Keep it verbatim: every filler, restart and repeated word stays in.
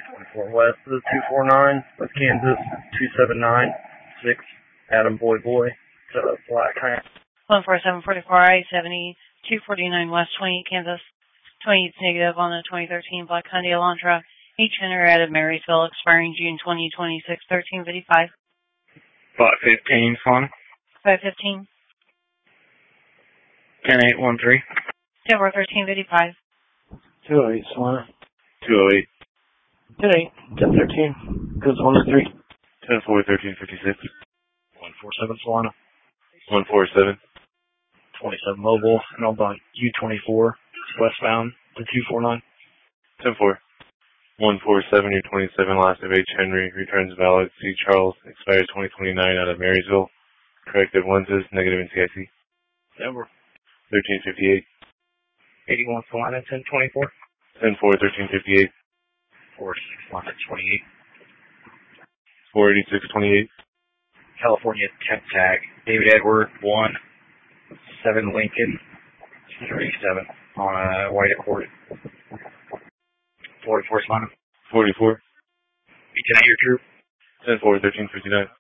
twenty-four West is two four nine, West Kansas two seven nine six, Adam Boy Boy, to Black Hound. one four seven four four I seventy, two forty-nine West twenty-eight Kansas, twenty-eight negative on the twenty thirteen Black Hyundai Elantra, H Enter out of Marysville, expiring June twenty twenty-six, thirteen fifty-five. five fifteen Swan. five fifteen. ten eight one three. Denver thirteen fifty-five. two oh eight Swan. two oh eight. ten eight. ten thirteen. Goes one to three. ten four thirteen fifty-six. one four seven Solana. one four seven. twenty-seven Mobile, and I'll buy U twenty-four, westbound to two four nine. ten four. one four seven, U twenty-seven, last of H. Henry, returns valid, C. Charles, expires twenty twenty-nine out of Marysville, corrected lenses, negative in T I C. Denver. thirteen fifty-eight. eighty-one Solana, ten twenty-four. ten four thirteen fifty-eight. four six Solana, twenty-eight. four eighty-six twenty-eight. California temp tag, David Edward, one seven Lincoln, thirty-seven on a white Accord. forty-four Solana. forty-four. Beacon at your troop. ten four thirteen fifty-nine.